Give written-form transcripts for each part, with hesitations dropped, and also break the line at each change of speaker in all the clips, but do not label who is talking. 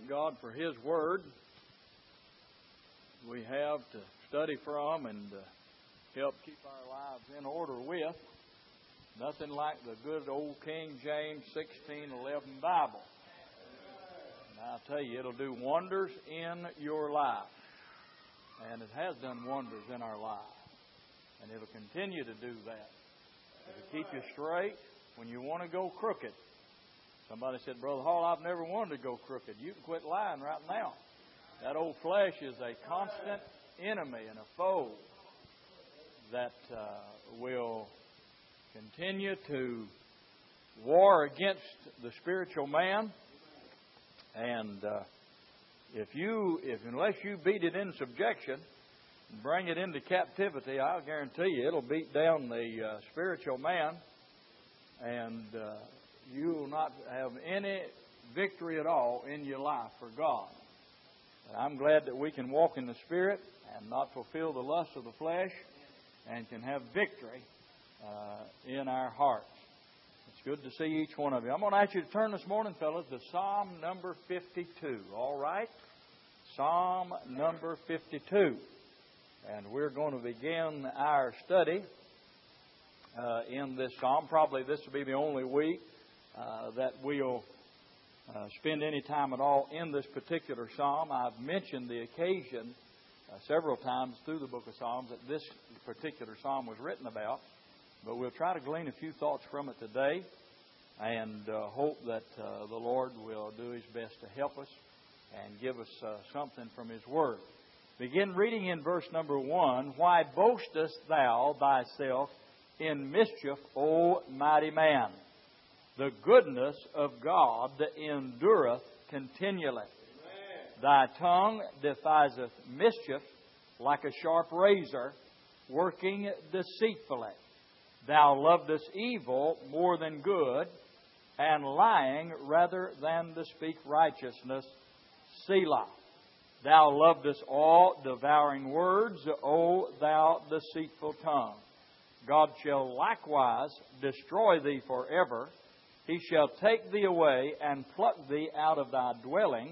thank God for His Word we have to study from and help keep our lives in order with. Nothing like the good old King James 16:11 Bible. And I'll tell you, it'll do wonders in your life. And it has done wonders in our life. And it'll continue to do that. It'll keep you straight when you want to go crooked. Somebody said, Brother Hall, I've never wanted to go crooked. You can quit lying right now. That old flesh is a constant enemy and a foe that will continue to war against the spiritual man. And unless you beat it in subjection and bring it into captivity, I'll guarantee you it'll beat down the spiritual man, and you will not have any victory at all in your life for God. And I'm glad that we can walk in the Spirit and not fulfill the lusts of the flesh and can have victory in our hearts. It's good to see each one of you. I'm going to ask you to turn this morning, fellas, to Psalm number 52. All right? Psalm number 52. And we're going to begin our study in this psalm. Probably this will be the only week that we'll spend any time at all in this particular psalm. I've mentioned the occasion several times through the book of Psalms that this particular psalm was written about. But we'll try to glean a few thoughts from it today and hope that the Lord will do His best to help us and give us something from His Word. Begin reading in verse number 1. Why boastest thou thyself in mischief, O mighty man? The goodness of God endureth continually. Amen. Thy tongue deviseth mischief like a sharp razor, working deceitfully. Thou lovest evil more than good, and lying rather than to speak righteousness. Selah. Thou lovest all devouring words, O thou deceitful tongue. God shall likewise destroy thee forever. He shall take thee away and pluck thee out of thy dwelling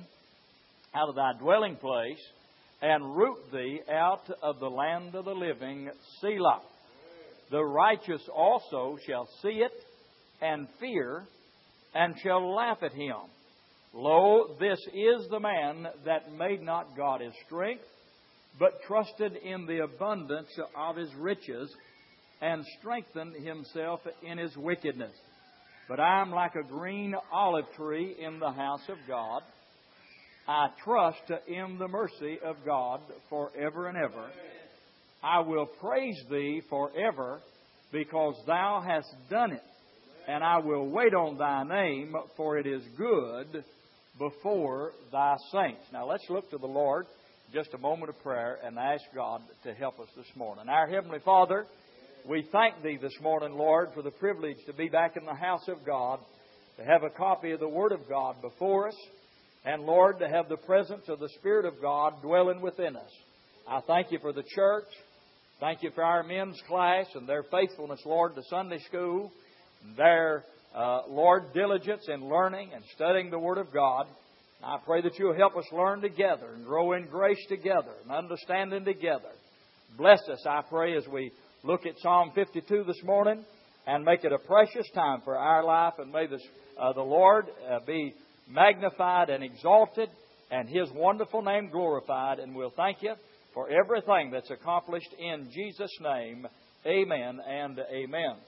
place, and root thee out of the land of the living. Selah. The righteous also shall see it and fear, and shall laugh at him. Lo, this is the man that made not God his strength, but trusted in the abundance of his riches, and strengthened himself in his wickedness. But I am like a green olive tree in the house of God. I trust in the mercy of God forever and ever. I will praise Thee forever, because Thou hast done it. And I will wait on Thy name, for it is good before Thy saints. Now let's look to the Lord, just a moment of prayer, and ask God to help us this morning. Our Heavenly Father, we thank Thee this morning, Lord, for the privilege to be back in the house of God, to have a copy of the Word of God before us, and, Lord, to have the presence of the Spirit of God dwelling within us. I thank You for the church. Thank You for our men's class and their faithfulness, Lord, to Sunday school, and their, Lord, diligence in learning and studying the Word of God. I pray that You'll help us learn together and grow in grace together and understanding together. Bless us, I pray, as we look at Psalm 52 this morning, and make it a precious time for our life. And may the Lord be magnified and exalted, and His wonderful name glorified. And we'll thank You for everything that's accomplished in Jesus' name. Amen and amen.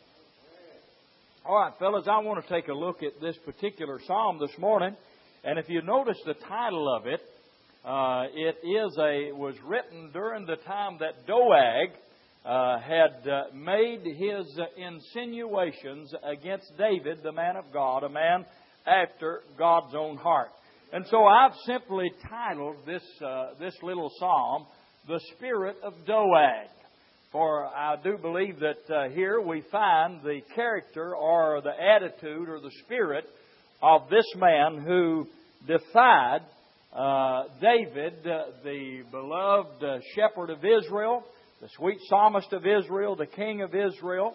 All right, fellas, I want to take a look at this particular psalm this morning. And if you notice the title of it, was written during the time that Doeg had made his insinuations against David, the man of God, a man after God's own heart. And so I've simply titled this little psalm, The Spirit of Doeg. For I do believe that here we find the character or the attitude or the spirit of this man who defied David, the beloved shepherd of Israel, the sweet psalmist of Israel, the king of Israel.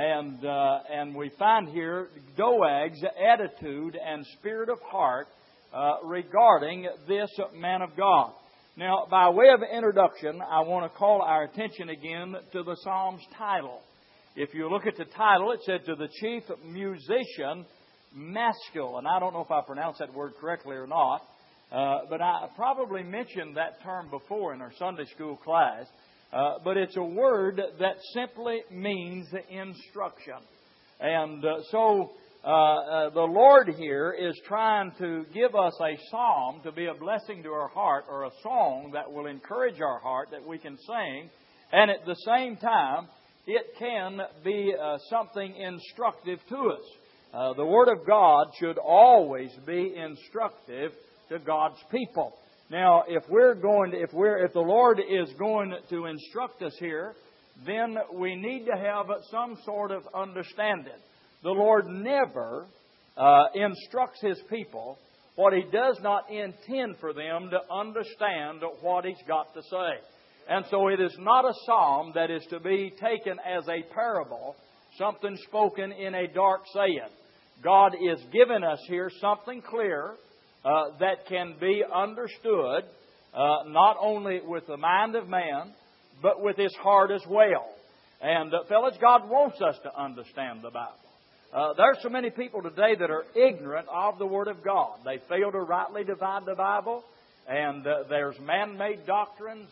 And we find here Doeg's attitude and spirit of heart regarding this man of God. Now, by way of introduction, I want to call our attention again to the Psalm's title. If you look at the title, it said, "To the chief musician, Maskil." And I don't know if I pronounced that word correctly or not, but I probably mentioned that term before in our Sunday school class. But it's a word that simply means instruction. And so the Lord here is trying to give us a psalm to be a blessing to our heart, or a song that will encourage our heart that we can sing. And at the same time, it can be something instructive to us. The Word of God should always be instructive to God's people. Now, if the Lord is going to instruct us here, then we need to have some sort of understanding. The Lord never instructs His people what He does not intend for them to understand what He's got to say. And so it is not a psalm that is to be taken as a parable, something spoken in a dark saying. God is giving us here something clear that can be understood not only with the mind of man, but with his heart as well. And fellas, God wants us to understand the Bible. There are so many people today that are ignorant of the Word of God. They fail to rightly divide the Bible, and there's man-made doctrines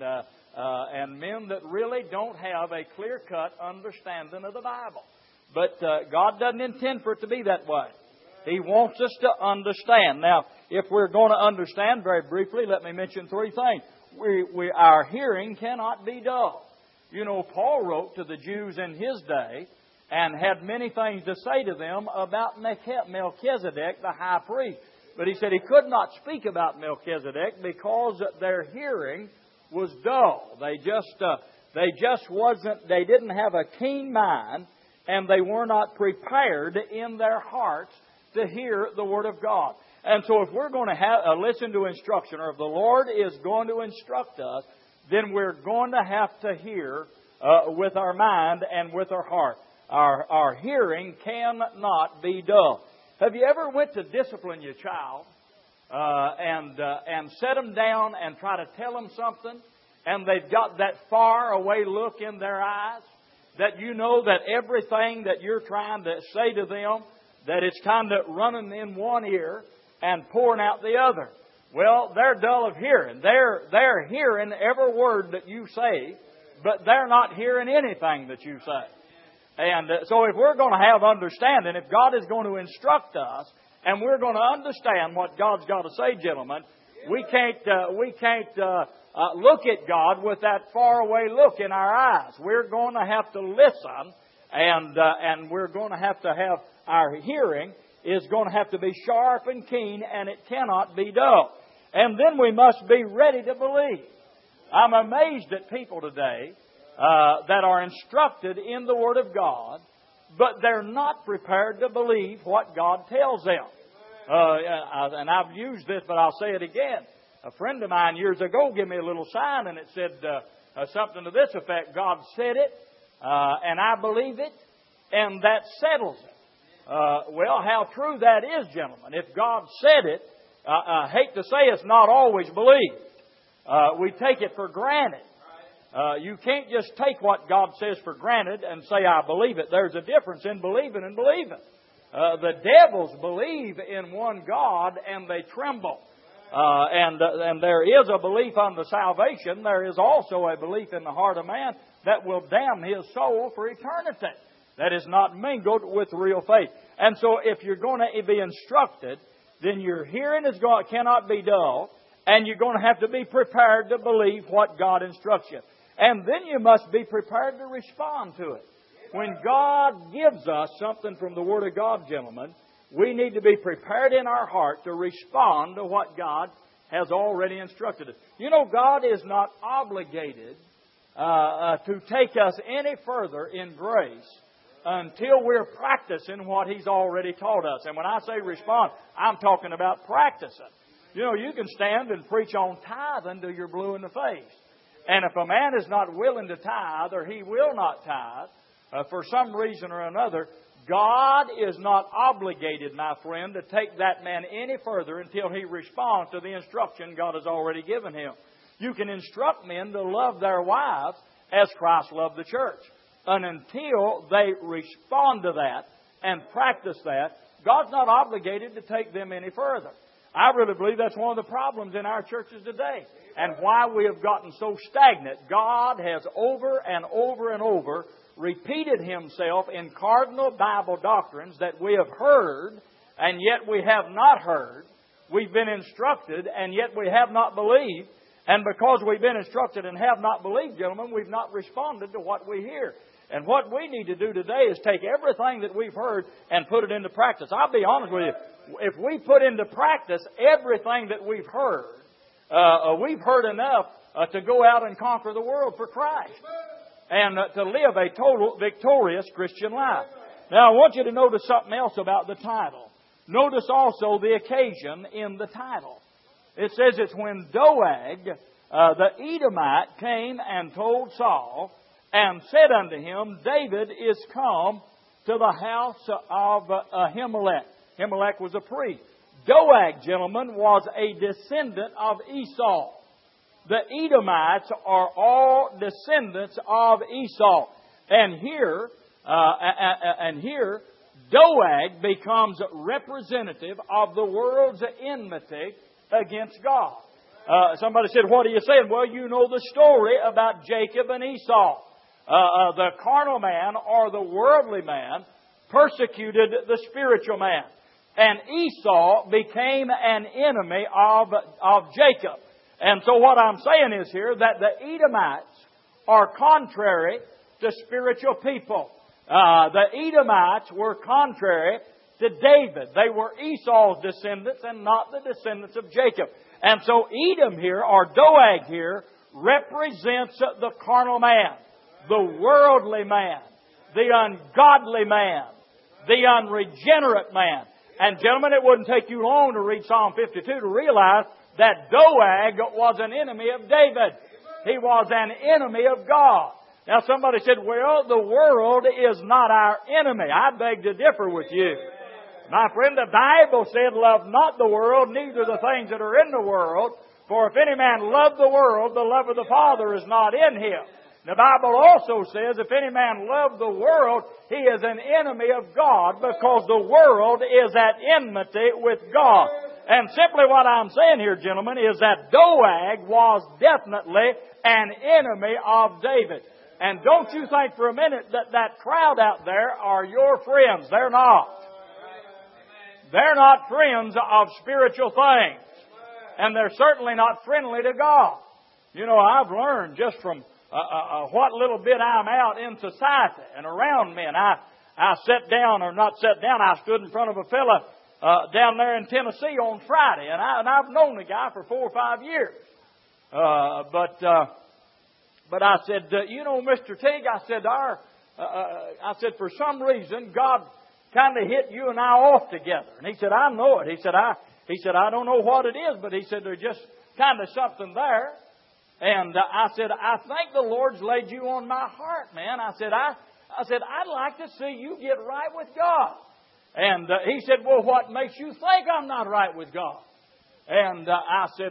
and men that really don't have a clear-cut understanding of the Bible. But God doesn't intend for it to be that way. He wants us to understand. Now, if we're going to understand very briefly, let me mention three things. Our hearing cannot be dull. You know, Paul wrote to the Jews in his day and had many things to say to them about Melchizedek, the high priest. But he said he could not speak about Melchizedek because their hearing was dull. They didn't have a keen mind, and they were not prepared in their hearts to hear the Word of God. And so if we're going to listen to instruction, or if the Lord is going to instruct us, then we're going to have to hear with our mind and with our heart. Our hearing cannot be dull. Have you ever went to discipline your child and set them down and try to tell them something, and they've got that far away look in their eyes, that you know that everything that you're trying to say to them, that it's kind of running in one ear and pouring out the other? Well, they're dull of hearing. They're hearing every word that you say, but they're not hearing anything that you say. And so if we're going to have understanding, if God is going to instruct us, and we're going to understand what God's got to say, gentlemen, we can't look at God with that faraway look in our eyes. We're going to have to listen, and we're going to have our hearing is going to have to be sharp and keen, and it cannot be dull. And then we must be ready to believe. I'm amazed at people today that are instructed in the Word of God, but they're not prepared to believe what God tells them. And I've used this, but I'll say it again. A friend of mine years ago gave me a little sign, and it said something to this effect: God said it, and I believe it, and that settles it. Well, how true that is, gentlemen. If God said it, I hate to say it's not always believed. We take it for granted. You can't just take what God says for granted and say, I believe it. There's a difference in believing and believing. The devils believe in one God and they tremble. And there is a belief unto salvation. There is also a belief in the heart of man that will damn his soul for eternity. That is not mingled with real faith. And so if you're going to be instructed, then your hearing cannot be dull, and you're going to have to be prepared to believe what God instructs you. And then you must be prepared to respond to it. When God gives us something from the Word of God, gentlemen, we need to be prepared in our heart to respond to what God has already instructed us. You know, God is not obligated to take us any further in grace until we're practicing what He's already taught us. And when I say respond, I'm talking about practicing. You know, you can stand and preach on tithing till you're blue in the face. And if a man is not willing to tithe, or he will not tithe, for some reason or another, God is not obligated, my friend, to take that man any further until he responds to the instruction God has already given him. You can instruct men to love their wives as Christ loved the church. And until they respond to that and practice that, God's not obligated to take them any further. I really believe that's one of the problems in our churches today, and why we have gotten so stagnant. God has over and over and over repeated Himself in cardinal Bible doctrines that we have heard, and yet we have not heard. We've been instructed, and yet we have not believed. And because we've been instructed and have not believed, gentlemen, we've not responded to what we hear. And what we need to do today is take everything that we've heard and put it into practice. I'll be honest with you. If we put into practice everything that we've heard enough to go out and conquer the world for Christ and to live a total victorious Christian life. Now, I want you to notice something else about the title. Notice also the occasion in the title. It says it's when Doeg, the Edomite, came and told Saul and said unto him, David is come to the house of Ahimelech. Ahimelech was a priest. Doeg, gentlemen, was a descendant of Esau. The Edomites are all descendants of Esau. And here, Doeg becomes representative of the world's enmity against God. Somebody said, what are you saying? Well, you know the story about Jacob and Esau. The carnal man or the worldly man persecuted the spiritual man. And Esau became an enemy of Jacob. And so what I'm saying is here that the Edomites are contrary to spiritual people. The Edomites were contrary to David. They were Esau's descendants and not the descendants of Jacob. And so Edom here, or Doeg here, represents the carnal man, the worldly man, the ungodly man, the unregenerate man. And gentlemen, it wouldn't take you long to read Psalm 52 to realize that Doeg was an enemy of David. He was an enemy of God. Now somebody said, well, the world is not our enemy. I beg to differ with you. My friend, the Bible said, love not the world, neither the things that are in the world. For if any man love the world, the love of the Father is not in him. The Bible also says, if any man love the world, he is an enemy of God, because the world is at enmity with God. And simply what I'm saying here, gentlemen, is that Doeg was definitely an enemy of David. And don't you think for a minute that that crowd out there are your friends. They're not. They're not friends of spiritual things. And they're certainly not friendly to God. You know, I've learned just from what little bit I'm out in society and around men. I sat down, or not sat down, I stood in front of a fella down there in Tennessee on Friday. And I've known the guy for 4 or 5 years. But I said, you know, Mr. Teague, I said, for some reason, God kind of hit you and I off together. And he said, I know it. He said, I don't know what it is, but he said, there's just kind of something there. And I said, I think the Lord's laid you on my heart, man. I said, I'd like to see you get right with God. And he said, well, what makes you think I'm not right with God? And I said,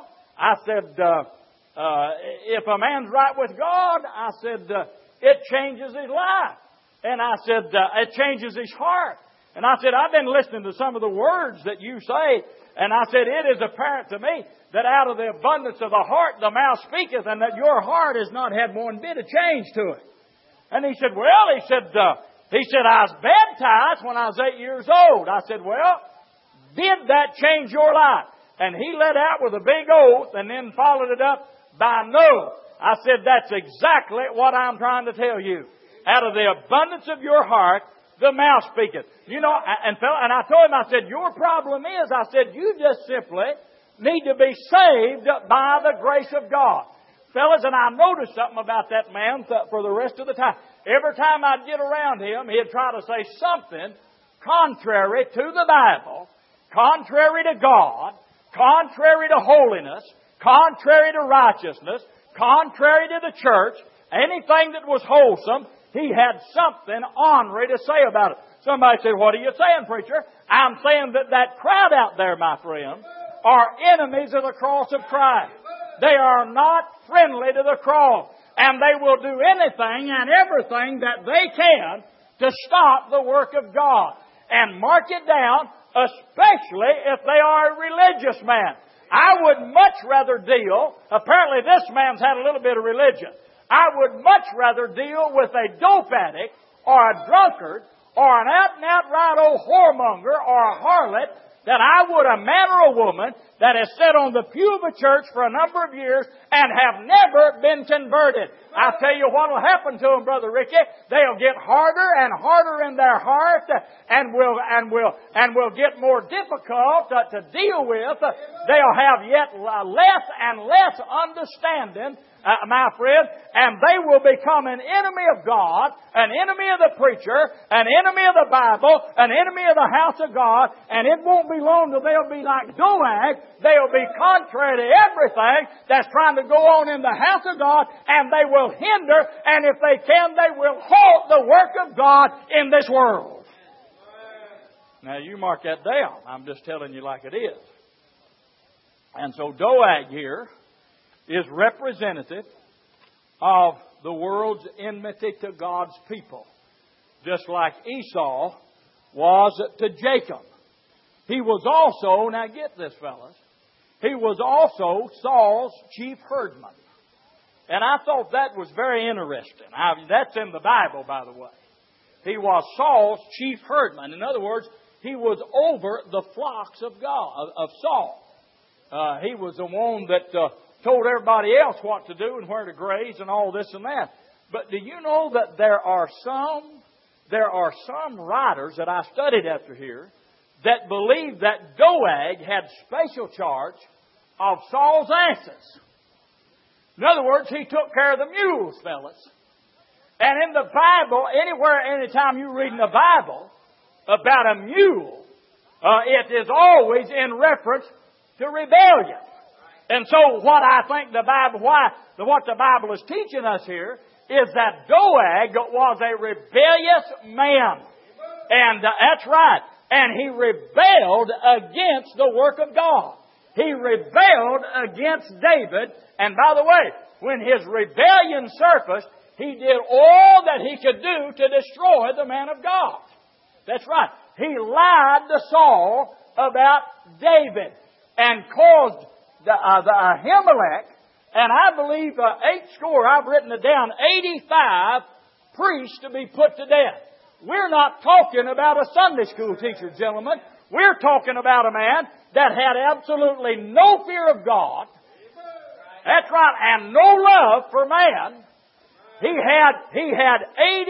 if a man's right with God, I said, it changes his life. And I said, it changes his heart. And I said, I've been listening to some of the words that you say. And I said, it is apparent to me that out of the abundance of the heart the mouth speaketh, and that your heart has not had one bit of change to it. And he said, I was baptized when I was 8 years old. I said, well, did that change your life? And he let out with a big oath and then followed it up by no. I said, that's exactly what I'm trying to tell you. Out of the abundance of your heart, the mouth speaketh. You know, and I told him, I said, your problem is, I said, you just simply need to be saved by the grace of God. Fellas, and I noticed something about that man for the rest of the time. Every time I'd get around him, he'd try to say something contrary to the Bible, contrary to God, contrary to holiness, contrary to righteousness, contrary to the church, anything that was wholesome, he had something ornery to say about it. Somebody said, what are you saying, preacher? I'm saying that that crowd out there, my friend, are enemies of the cross of Christ. They are not friendly to the cross. And they will do anything and everything that they can to stop the work of God. And mark it down, especially if they are a religious man. I would much rather deal, apparently this man's had a little bit of religion. I would much rather deal with a dope addict or a drunkard or an out-and-out right old whoremonger or a harlot than I would a man or a woman that has sat on the pew of a church for a number of years and have never been converted. I tell you what will happen to them, Brother Ricky. They'll get harder and harder in their heart and will get more difficult to deal with. They'll have yet less and less understanding, my friend, and they will become an enemy of God, an enemy of the preacher, an enemy of the Bible, an enemy of the house of God, and it won't be long till they'll be like Doeg. They'll be contrary to everything that's trying to go on in the house of God, and they will hinder, and if they can, they will halt the work of God in this world. Now, you mark that down. I'm just telling you like it is. And so Doeg here is representative of the world's enmity to God's people, just like Esau was to Jacob. He was also, now get this, fellas, he was also Saul's chief herdsman. And I thought that was very interesting. That's in the Bible, by the way. He was Saul's chief herdsman. In other words, he was over the flocks of God, of Saul. He was the one that told everybody else what to do and where to graze and all this and that. But do you know that there are some writers that I studied after here that believe that Doeg had special charge of Saul's asses. In other words, he took care of the mules, fellas. And in the Bible, anywhere, anytime you read in the Bible about a mule, it is always in reference to rebellion. And so what I think what the Bible is teaching us here is that Doeg was a rebellious man. And that's right. And he rebelled against the work of God. He rebelled against David. And by the way, when his rebellion surfaced, he did all that he could do to destroy the man of God. That's right. He lied to Saul about David and caused Ahimelech, and I believe 80, I've written it down, 85 priests to be put to death. We're not talking about a Sunday school teacher, gentlemen. We're talking about a man that had absolutely no fear of God. That's right, and no love for man. He had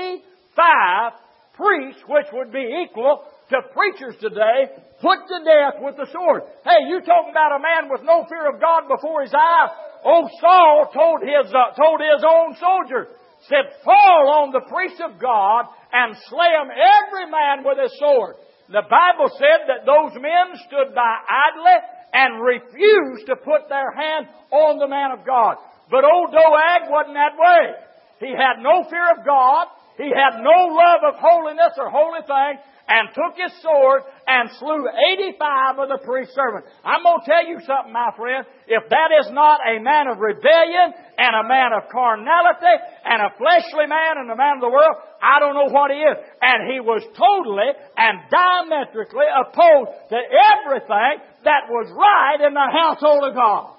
85 priests, which would be equal to preachers today, put to death with the sword. Hey, you talking about a man with no fear of God before his eyes? Old Saul told his own soldiers, said, fall on the priests of God and slay them every man with his sword. The Bible said that those men stood by idly and refused to put their hand on the man of God. But old Doeg wasn't that way. He had no fear of God. He had no love of holiness or holy things, and took his sword and slew 85 of the priest's servants. I'm going to tell you something, my friend. If that is not a man of rebellion and a man of carnality and a fleshly man and a man of the world, I don't know what he is. And he was totally and diametrically opposed to everything that was right in the household of God.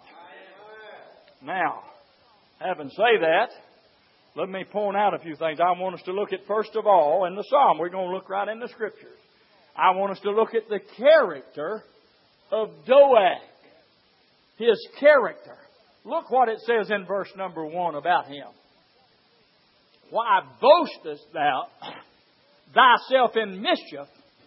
Now, having said that, let me point out a few things. I want us to look at, first of all, in the Psalm. We're going to look right in the Scriptures. I want us to look at the character of Doeg. His character. Look what it says in verse number 1 about him. Why boastest thou thyself in mischief,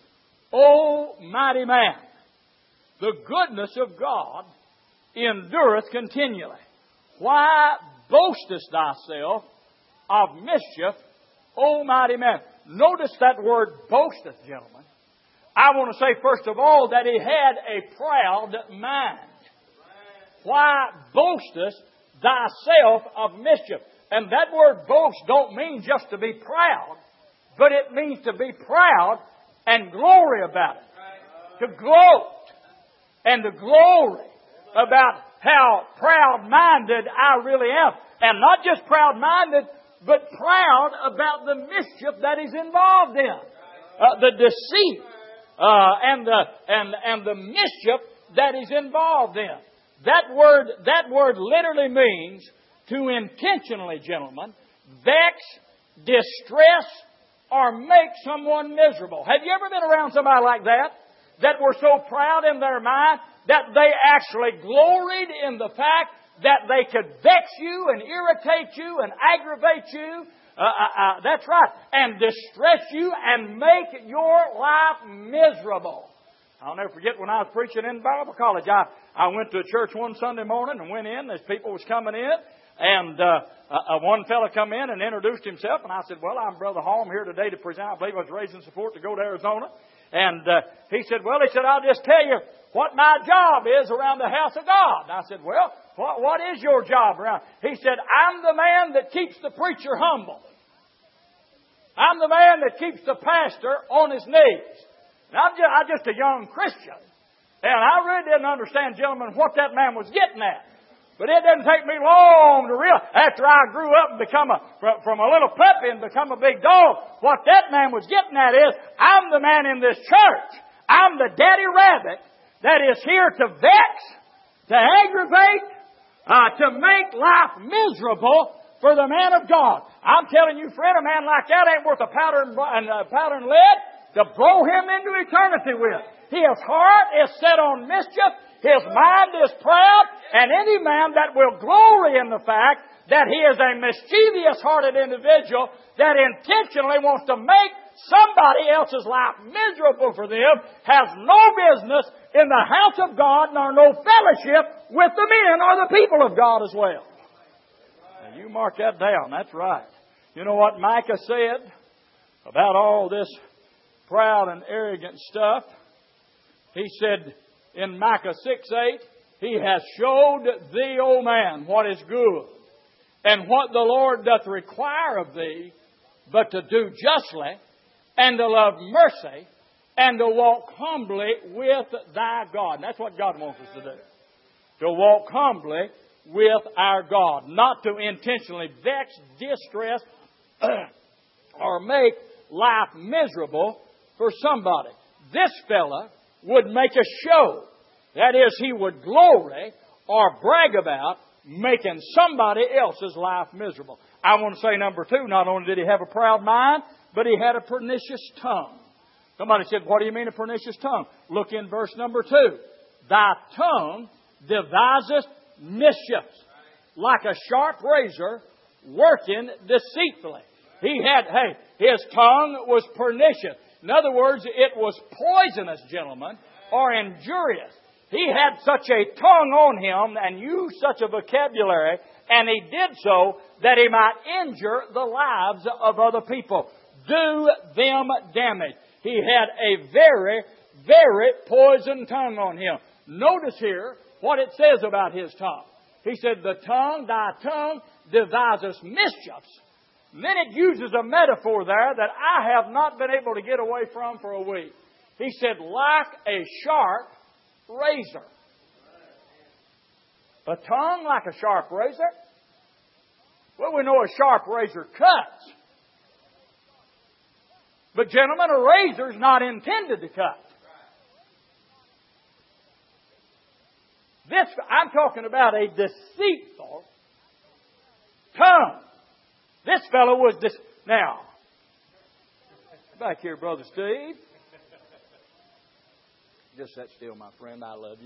O mighty man? The goodness of God endureth continually. Why boastest thyself of mischief, O mighty man? Notice that word boasteth, gentlemen. I want to say, first of all, that he had a proud mind. Why boastest thyself of mischief? And that word boast don't mean just to be proud, but it means to be proud and glory about it. To gloat and to glory about how proud-minded I really am. And not just proud-minded, but proud about the mischief that is involved in. The deceit and the mischief that is involved in. That word literally means to intentionally, gentlemen, vex, distress, or make someone miserable. Have you ever been around somebody like that? That were so proud in their mind that they actually gloried in the fact that they could vex you and irritate you and aggravate you. That's right. And distress you and make your life miserable. I'll never forget when I was preaching in Bible college. I went to a church one Sunday morning and went in as people was coming in. And one fellow come in and introduced himself. And I said, well, I'm Brother Hall. I'm here today to present. I believe I was raising support to go to Arizona. And he said, I'll just tell you what my job is around the house of God. And I said, well, what is your job around? He said, I'm the man that keeps the preacher humble. I'm the man that keeps the pastor on his knees. And I'm just a young Christian. And I really didn't understand, gentlemen, what that man was getting at. But it didn't take me long to realize, after I grew up and become from a little puppy and become a big dog, what that man was getting at is, I'm the man in this church. I'm the daddy rabbit that is here to vex, to aggravate, to make life miserable for the man of God. I'm telling you, friend, a man like that ain't worth a powder and lead to blow him into eternity with. His heart is set on mischief. His mind is proud. And any man that will glory in the fact that he is a mischievous-hearted individual that intentionally wants to make somebody else's life miserable for them has no business in the house of God nor no fellowship with the men or the people of God as well. Now, you mark that down. That's right. You know what Micah said about all this proud and arrogant stuff? He said in Micah 6:8, He has showed thee, O man, what is good, and what the Lord doth require of thee, but to do justly, and to love mercy, and to walk humbly with thy God. And that's what God wants us to do. To walk humbly with our God. Not to intentionally vex, distress, or make life miserable for somebody. This fella would make a show. That is, he would glory or brag about making somebody else's life miserable. I want to say number two, not only did he have a proud mind, but he had a pernicious tongue. Somebody said, what do you mean a pernicious tongue? Look in verse number 2. Thy tongue deviseth mischiefs, like a sharp razor working deceitfully. His tongue was pernicious. In other words, it was poisonous, gentlemen, or injurious. He had such a tongue on him and used such a vocabulary, and he did so that he might injure the lives of other people, do them damage. He had a very, very poisoned tongue on him. Notice here what it says about his tongue. He said, thy tongue deviseth mischiefs. And then it uses a metaphor there that I have not been able to get away from for a week. He said, like a sharp razor. A tongue like a sharp razor? Well, we know a sharp razor cuts. But gentlemen, a razor is not intended to cut. I'm talking about a deceitful tongue. This fellow was Now, back here, Brother Steve. Just sit still, my friend. I love you.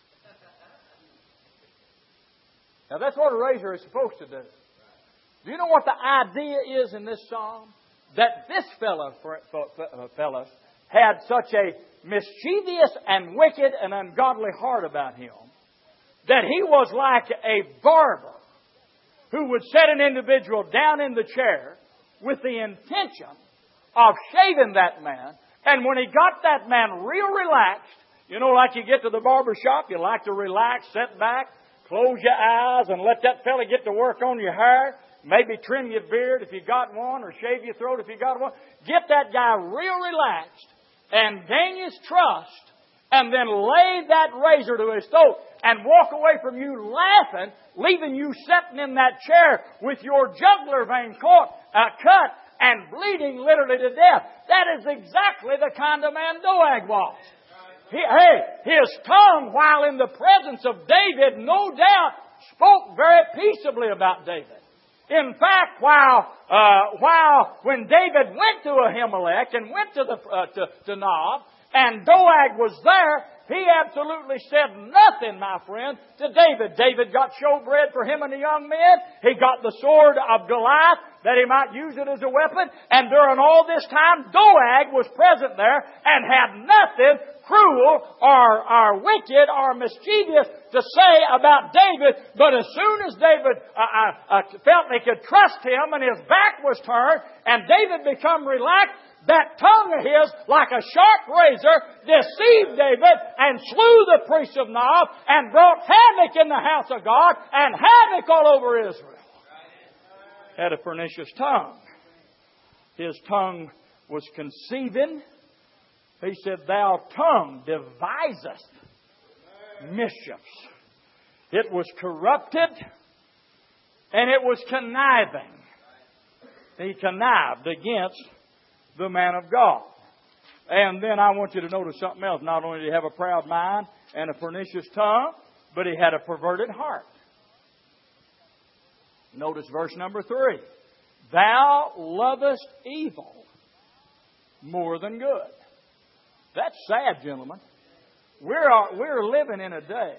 Now, that's what a razor is supposed to do. Do you know what the idea is in this psalm? That this fellow, fellas, had such a mischievous and wicked and ungodly heart about him that he was like a barber who would set an individual down in the chair with the intention of shaving that man. And when he got that man real relaxed, you know, like you get to the barber shop, you like to relax, sit back, close your eyes, and let that fella get to work on your hair. Maybe trim your beard if you got one, or shave your throat if you got one. Get that guy real relaxed. and gain his trust and then lay that razor to his throat and walk away from you laughing, leaving you sitting in that chair with your jugular vein cut and bleeding literally to death. That is exactly the kind of man Doeg was. His tongue, while in the presence of David, no doubt spoke very peaceably about David. In fact, when David went to Ahimelech and went to Nob, and Doeg was there, he absolutely said nothing, my friend, to David. David got showbread for him and the young men. He got the sword of Goliath that he might use it as a weapon. And during all this time, Doeg was present there and had nothing cruel or wicked or mischievous to say about David. But as soon as David felt he could trust him and his back was turned and David become relaxed, that tongue of his, like a sharp razor, deceived David and slew the priest of Nob and brought havoc in the house of God and havoc all over Israel. Had a pernicious tongue. His tongue was conceiving. He said, "Thou tongue devisest mischiefs." It was corrupted and it was conniving. He connived against the man of God. And then I want you to notice something else. Not only did he have a proud mind and a pernicious tongue, but he had a perverted heart. Notice verse number 3. Thou lovest evil more than good. That's sad, gentlemen. We're living in a day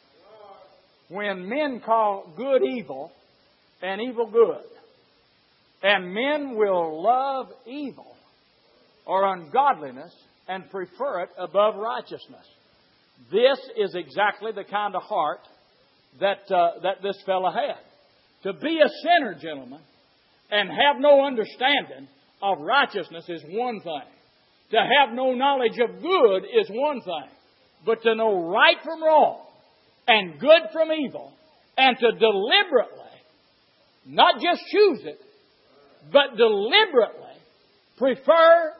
when men call good evil and evil good. And men will love evil or ungodliness and prefer it above righteousness. This is exactly the kind of heart that this fellow had. To be a sinner, gentlemen, and have no understanding of righteousness is one thing. To have no knowledge of good is one thing. But to know right from wrong and good from evil and to deliberately, not just choose it, but deliberately prefer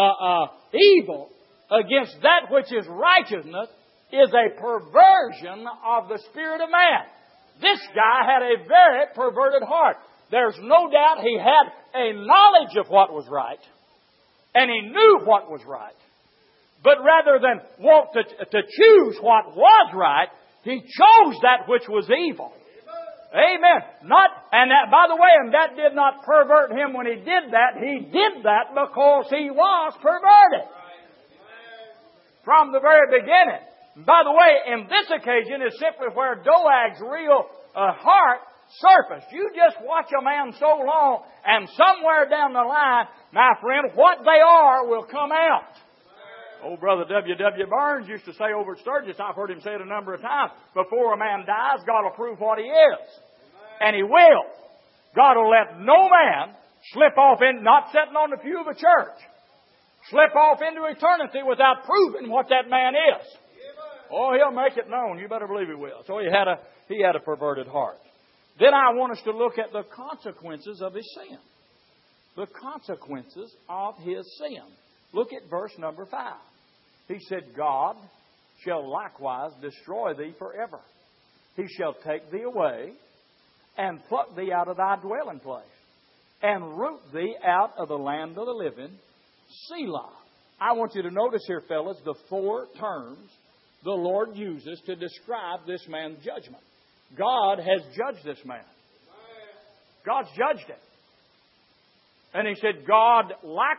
evil against that which is righteousness is a perversion of the spirit of man. This guy had a very perverted heart. There's no doubt he had a knowledge of what was right, and he knew what was right. But rather than want to choose what was right, he chose that which was evil. Amen. By the way, that did not pervert him when he did that. He did that because he was perverted from the very beginning. By the way, in this occasion is simply where Doeg's real heart surfaced. You just watch a man so long, and somewhere down the line, my friend, what they are will come out. Old brother W.W. Burns used to say over at Sturgis, I've heard him say it a number of times, before a man dies, God will prove what he is. And He will. God will let no man slip off in, not sitting on the pew of a church, slip off into eternity without proving what that man is. Oh, He'll make it known. You better believe He will. So he had a perverted heart. Then I want us to look at the consequences of his sin. The consequences of his sin. Look at verse number 5. He said, God shall likewise destroy thee forever. He shall take thee away and pluck thee out of thy dwelling place and root thee out of the land of the living. Selah. I want you to notice here, fellas, the 4 terms the Lord uses to describe this man's judgment. God has judged this man. God's judged him. And He said, God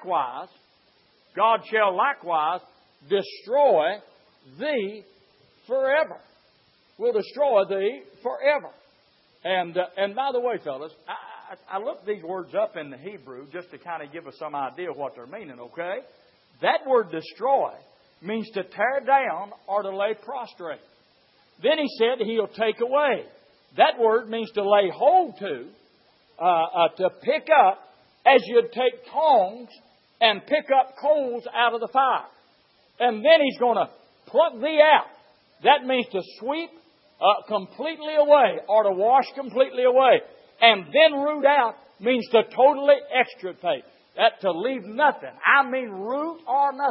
shall likewise destroy thee forever. Will destroy thee forever. And by the way, fellas, I looked these words up in the Hebrew just to kind of give us some idea of what they're meaning, okay? That word destroy means to tear down or to lay prostrate. Then He said He'll take away. That word means to lay hold to pick up as you'd take tongs and pick up coals out of the fire. And then He's going to pluck thee out. That means to sweep completely away or to wash completely away. And then root out means to totally extirpate. That to leave nothing. I mean root or nothing.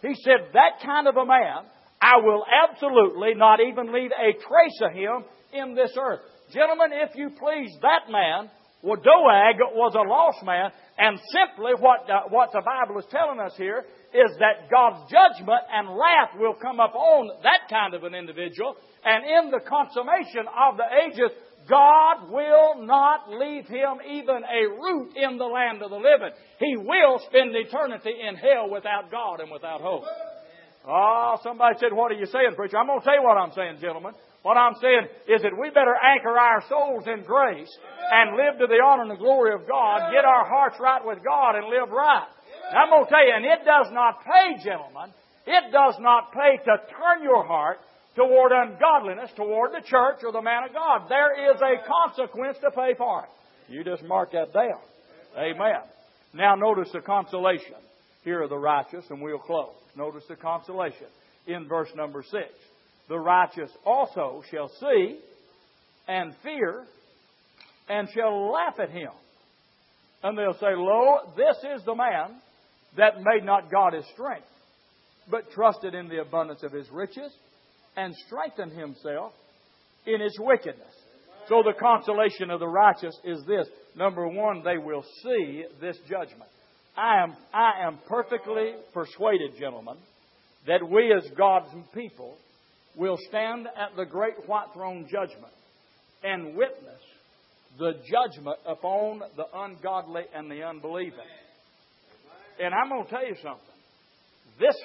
He said, that kind of a man, I will absolutely not even leave a trace of him in this earth. Gentlemen, if you please, that man, well, Doeg was a lost man, and simply what the Bible is telling us here is that God's judgment and wrath will come upon that kind of an individual, and in the consummation of the ages, God will not leave him even a root in the land of the living. He will spend eternity in hell without God and without hope. Oh, somebody said, what are you saying, preacher? I'm going to tell you what I'm saying, gentlemen. What I'm saying is that we better anchor our souls in grace and live to the honor and the glory of God, get our hearts right with God and live right. Now, I'm going to tell you, and it does not pay, gentlemen, it does not pay to turn your heart toward ungodliness, toward the church or the man of God. There is a consequence to pay for it. You just mark that down. Amen. Now notice the consolation here of the righteous, and we'll close. Notice the consolation in verse number 6. The righteous also shall see and fear and shall laugh at him. And they'll say, Lo, this is the man that made not God his strength, but trusted in the abundance of his riches and strengthened himself in his wickedness. So the consolation of the righteous is this. Number one, they will see this judgment. I am perfectly persuaded, gentlemen, that we as God's people will stand at the great white throne judgment and witness the judgment upon the ungodly and the unbelieving. And I'm going to tell you something. This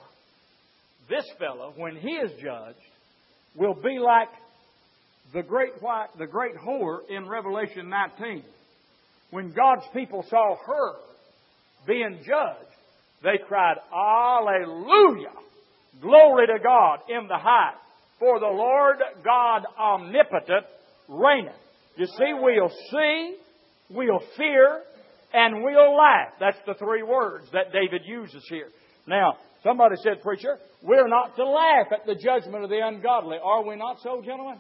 fella, when he is judged, will be like the great whore in Revelation 19. When God's people saw her being judged, they cried, Hallelujah! Glory to God in the heights. For the Lord God omnipotent reigneth. You see, we'll fear, and we'll laugh. That's the three words that David uses here. Now, somebody said, preacher, we're not to laugh at the judgment of the ungodly. Are we not so, gentlemen?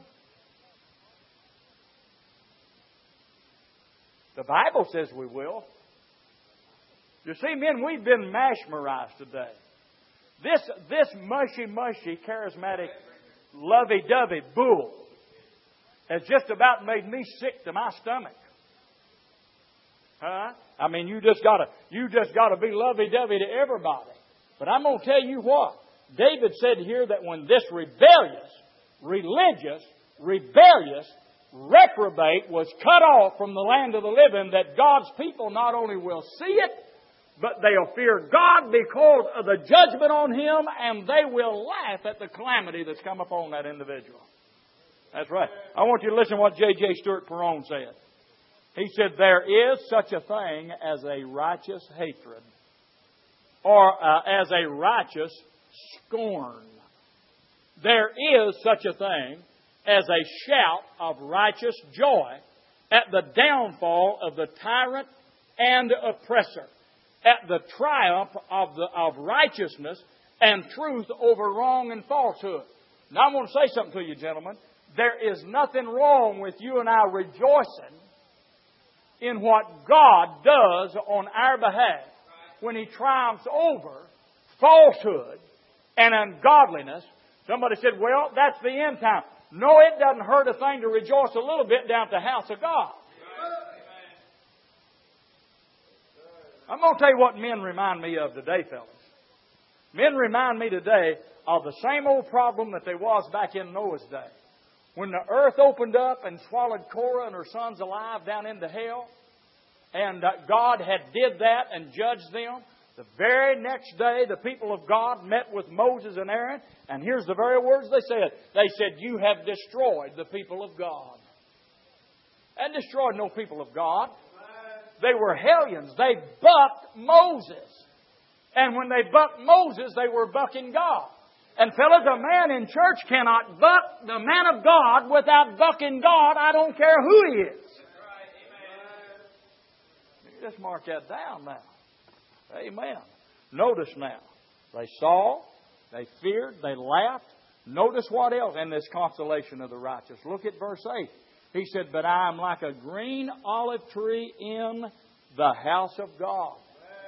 The Bible says we will. You see, men, we've been mesmerized today. This mushy, charismatic, lovey-dovey bull has just about made me sick to my stomach. Huh? I mean, you just gotta be lovey-dovey to everybody. But I'm going to tell you what. David said here that when this rebellious, reprobate was cut off from the land of the living, that God's people not only will see it, but they'll fear God because of the judgment on him, and they will laugh at the calamity that's come upon that individual. That's right. I want you to listen to what J.J. Stewart Perron said. He said, there is such a thing as a righteous hatred, or as a righteous scorn. There is such a thing as a shout of righteous joy at the downfall of the tyrant and oppressor, at the triumph of righteousness and truth over wrong and falsehood. Now, I'm going to say something to you, gentlemen. There is nothing wrong with you and I rejoicing in what God does on our behalf when He triumphs over falsehood and ungodliness. Somebody said, well, that's the end time. No, it doesn't hurt a thing to rejoice a little bit down at the house of God. I'm going to tell you what men remind me of today, fellas. Men remind me today of the same old problem that there was back in Noah's day. When the earth opened up and swallowed Korah and her sons alive down into hell, and God had did that and judged them, the very next day the people of God met with Moses and Aaron, and here's the very words they said. They said, you have destroyed the people of God. And destroyed no people of God. They were hellions. They bucked Moses. And when they bucked Moses, they were bucking God. And fellas, a man in church cannot buck the man of God without bucking God. I don't care who he is. You just mark that down now. Amen. Notice now. They saw, they feared, they laughed. Notice what else in this consolation of the righteous. Look at verse 8. He said, but I am like a green olive tree in the house of God.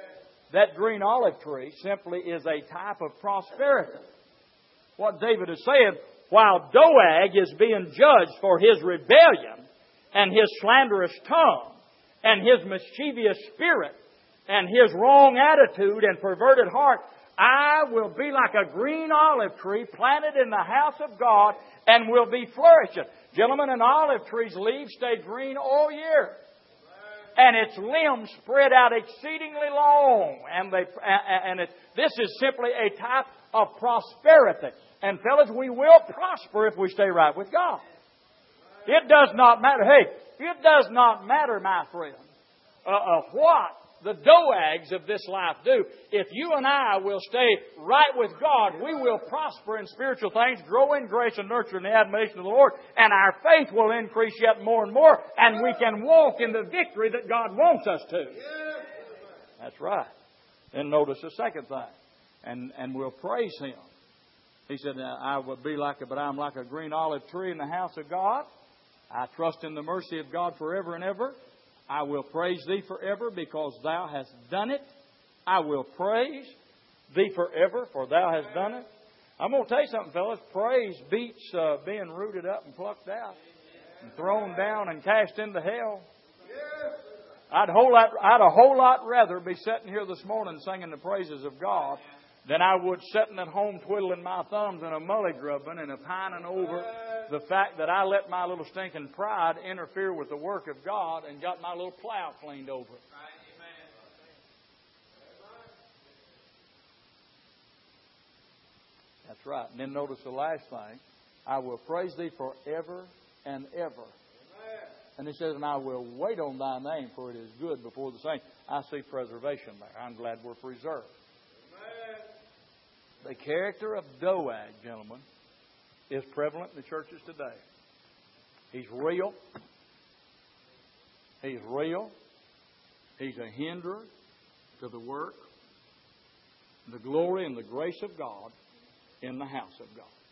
that green olive tree simply is a type of prosperity. What David is saying, while Doeg is being judged for his rebellion and his slanderous tongue and his mischievous spirit and his wrong attitude and perverted heart, I will be like a green olive tree planted in the house of God and will be flourishing. Gentlemen, an olive tree's leaves stay green all year. And its limbs spread out exceedingly long. This is simply a type of prosperity. And fellas, we will prosper if we stay right with God. It does not matter. Hey, it does not matter, my friend, what the Doegs of this life do. If you and I will stay right with God, we will prosper in spiritual things, grow in grace and nurture in the admonition of the Lord, and our faith will increase yet more and more, and we can walk in the victory that God wants us to. That's right. Then notice the second thing, and we'll praise Him. He said, I will be but I'm like a green olive tree in the house of God. I trust in the mercy of God forever and ever. I will praise Thee forever because Thou hast done it. I will praise Thee forever for Thou hast done it. I'm going to tell you something, fellas. Praise beats being rooted up and plucked out and thrown down and cast into hell. I'd a whole lot rather be sitting here this morning singing the praises of God than I would sitting at home twiddling my thumbs and a mully-grubbing and a pining over the fact that I let my little stinking pride interfere with the work of God and got my little plow cleaned over. That's right. And then notice the last thing. I will praise Thee forever and ever. And He says, and I will wait on Thy name, for it is good before the saints. I see preservation there. I'm glad we're preserved. The character of Doeg, gentlemen, is prevalent in the churches today. He's real. He's real. He's a hinderer to the work, the glory, and the grace of God in the house of God.